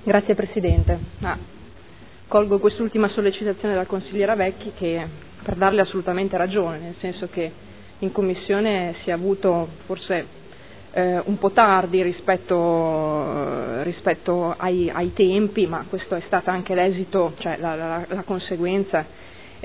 Grazie Presidente. Colgo quest'ultima sollecitazione della consigliera Vecchi per darle assolutamente ragione, nel senso che in Commissione si è avuto forse un po' tardi rispetto ai tempi, ma questo è stato anche l'esito, cioè la conseguenza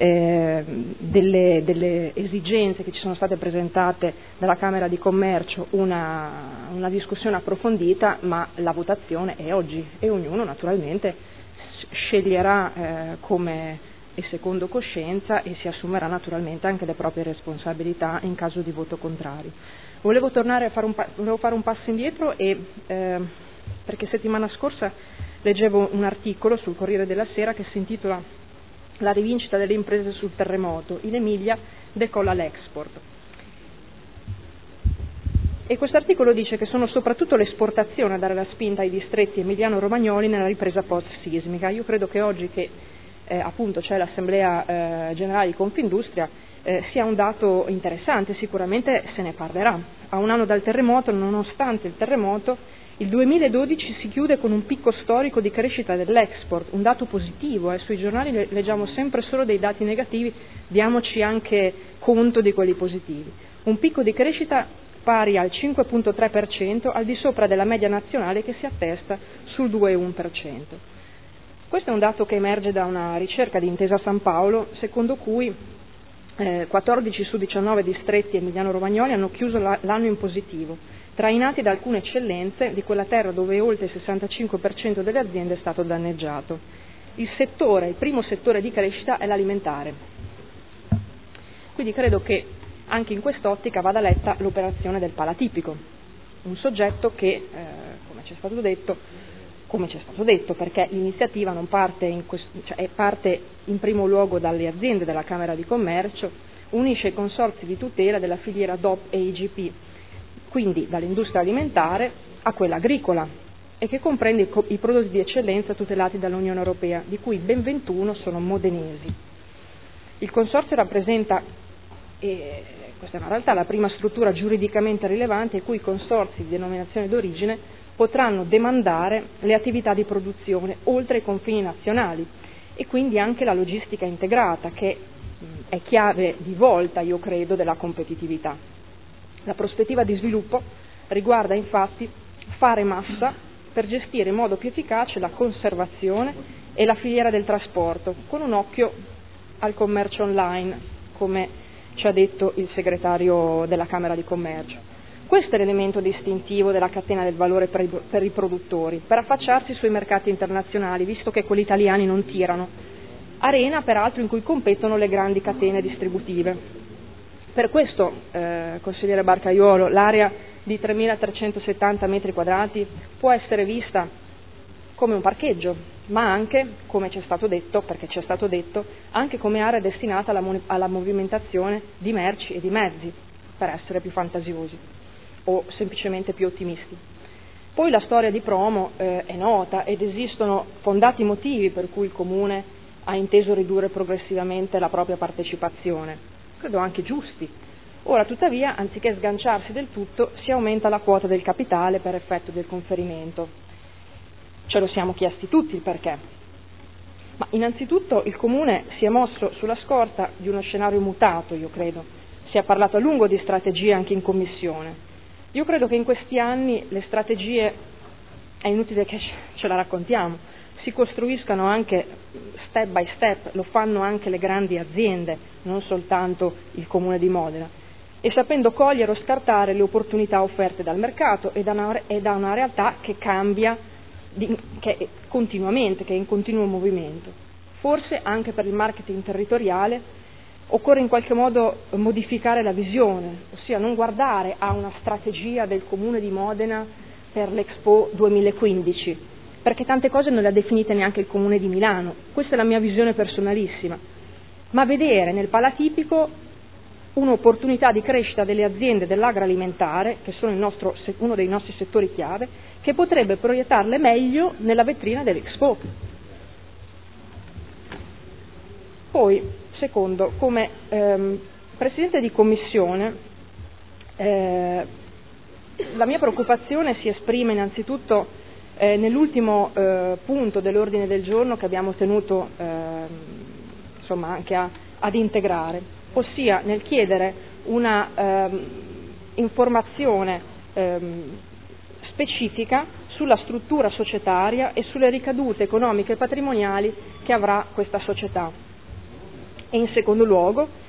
delle esigenze che ci sono state presentate dalla Camera di Commercio, una discussione approfondita, ma la votazione è oggi e ognuno naturalmente sceglierà come e secondo coscienza e si assumerà naturalmente anche le proprie responsabilità in caso di voto contrario. Volevo fare un passo indietro perché settimana scorsa leggevo un articolo sul Corriere della Sera che si intitola "La rivincita delle imprese sul terremoto, in Emilia decolla l'export". E questo articolo dice che sono soprattutto le esportazioni a dare la spinta ai distretti emiliano-romagnoli nella ripresa post-sismica. Io credo che oggi che appunto c'è l'Assemblea Generale di Confindustria sia un dato interessante, sicuramente se ne parlerà. A un anno dal terremoto, nonostante il terremoto, il 2012 si chiude con un picco storico di crescita dell'export, un dato positivo, sui giornali leggiamo sempre solo dei dati negativi, diamoci anche conto di quelli positivi. Un picco di crescita pari al 5,3%, al di sopra della media nazionale che si attesta sul 2,1%. Questo è un dato che emerge da una ricerca di Intesa San Paolo, secondo cui 14 su 19 distretti emiliano-romagnoli hanno chiuso l'anno in positivo, trainati da alcune eccellenze di quella terra dove oltre il 65% delle aziende è stato danneggiato. Il primo settore di crescita è l'alimentare. Quindi credo che anche in quest'ottica vada letta l'operazione del palatipico, un soggetto che, come ci è stato detto, perché l'iniziativa non parte parte in primo luogo dalle aziende della Camera di Commercio, unisce i consorzi di tutela della filiera DOP e IGP, quindi dall'industria alimentare a quella agricola, e che comprende i prodotti di eccellenza tutelati dall'Unione Europea, di cui ben 21 sono modenesi. Il consorzio rappresenta, e questa è una realtà, la prima struttura giuridicamente rilevante in cui i consorzi di denominazione d'origine potranno demandare le attività di produzione oltre i confini nazionali e quindi anche la logistica integrata, che è chiave di volta, io credo, della competitività. La prospettiva di sviluppo riguarda infatti fare massa per gestire in modo più efficace la conservazione e la filiera del trasporto, con un occhio al commercio online, come ci ha detto il segretario della Camera di Commercio. Questo è l'elemento distintivo della catena del valore per i produttori, per affacciarsi sui mercati internazionali, visto che quelli italiani non tirano. Arena, peraltro, in cui competono le grandi catene distributive. Per questo, consigliere Barcaiuolo, l'area di 3.370 metri quadrati può essere vista come un parcheggio, ma anche, come ci è stato detto, anche come area destinata alla movimentazione di merci e di mezzi, per essere più fantasiosi o semplicemente più ottimisti. Poi la storia di Promo è nota ed esistono fondati motivi per cui il Comune ha inteso ridurre progressivamente la propria partecipazione, credo anche giusti. Ora, tuttavia, anziché sganciarsi del tutto, si aumenta la quota del capitale per effetto del conferimento. Ce lo siamo chiesti tutti il perché. Ma innanzitutto il Comune si è mosso sulla scorta di uno scenario mutato, io credo. Si è parlato a lungo di strategie anche in Commissione. Io credo che in questi anni le strategie, è inutile che ce la raccontiamo, si costruiscano anche step by step, lo fanno anche le grandi aziende, non soltanto il Comune di Modena, e sapendo cogliere o scartare le opportunità offerte dal mercato e da una realtà che cambia continuamente, che è in continuo movimento. Forse anche per il marketing territoriale occorre in qualche modo modificare la visione, ossia non guardare a una strategia del Comune di Modena per l'Expo 2015, perché tante cose non le ha definite neanche il Comune di Milano, questa è la mia visione personalissima, ma vedere nel palatipico un'opportunità di crescita delle aziende dell'agroalimentare, che sono uno dei nostri settori chiave, che potrebbe proiettarle meglio nella vetrina dell'Expo. Poi, secondo, come Presidente di Commissione, la mia preoccupazione si esprime innanzitutto nell'ultimo punto dell'ordine del giorno che abbiamo tenuto anche ad integrare, ossia nel chiedere una informazione specifica sulla struttura societaria e sulle ricadute economiche e patrimoniali che avrà questa società. E in secondo luogo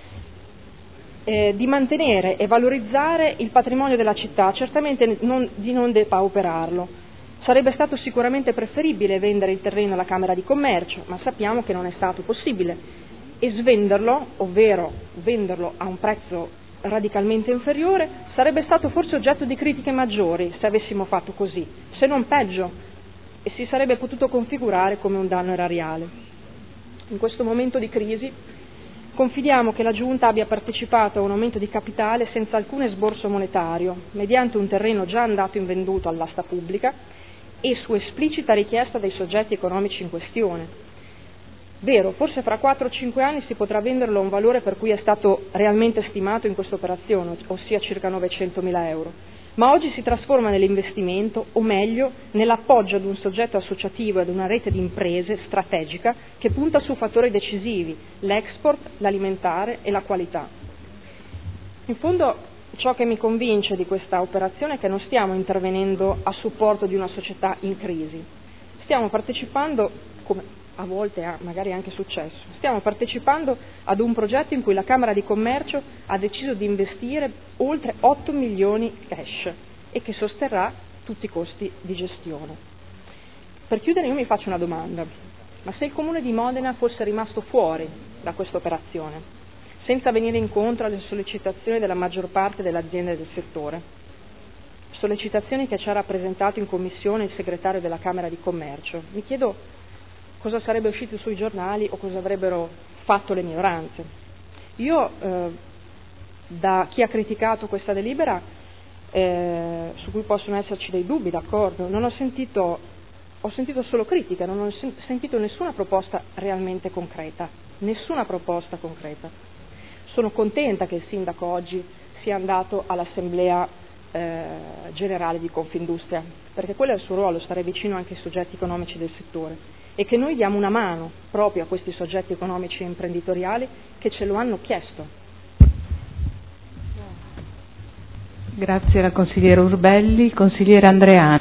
di mantenere e valorizzare il patrimonio della città, certamente di non depauperarlo. Sarebbe stato sicuramente preferibile vendere il terreno alla Camera di Commercio, ma sappiamo che non è stato possibile, e svenderlo, ovvero venderlo a un prezzo radicalmente inferiore, sarebbe stato forse oggetto di critiche maggiori se avessimo fatto così, se non peggio, e si sarebbe potuto configurare come un danno erariale. In questo momento di crisi confidiamo che la Giunta abbia partecipato a un aumento di capitale senza alcun esborso monetario, mediante un terreno già andato in venduto all'asta pubblica e su esplicita richiesta dei soggetti economici in questione. Vero, forse fra 4 o 5 anni si potrà venderlo a un valore per cui è stato realmente stimato in questa operazione, ossia circa 900.000 euro, ma oggi si trasforma nell'investimento, o meglio, nell'appoggio ad un soggetto associativo e ad una rete di imprese strategica che punta su fattori decisivi, l'export, l'alimentare e la qualità. In fondo, ciò che mi convince di questa operazione è che non stiamo intervenendo a supporto di una società in crisi, stiamo partecipando, come a volte ha magari anche successo, stiamo partecipando ad un progetto in cui la Camera di Commercio ha deciso di investire oltre 8 milioni cash e che sosterrà tutti i costi di gestione. Per chiudere io mi faccio una domanda: ma se il Comune di Modena fosse rimasto fuori da questa operazione, senza venire incontro alle sollecitazioni della maggior parte delle aziende del settore, sollecitazioni che ci ha rappresentato in commissione il segretario della Camera di Commercio, mi chiedo cosa sarebbe uscito sui giornali o cosa avrebbero fatto le minoranze. Io, da chi ha criticato questa delibera, su cui possono esserci dei dubbi, d'accordo, ho sentito solo critiche, non ho sentito nessuna proposta realmente concreta, nessuna proposta concreta. Sono contenta che il sindaco oggi sia andato all'assemblea generale di Confindustria, perché quello è il suo ruolo, stare vicino anche ai soggetti economici del settore, e che noi diamo una mano proprio a questi soggetti economici e imprenditoriali che ce lo hanno chiesto. Grazie alla consigliera Urbelli. Consigliere Andreani.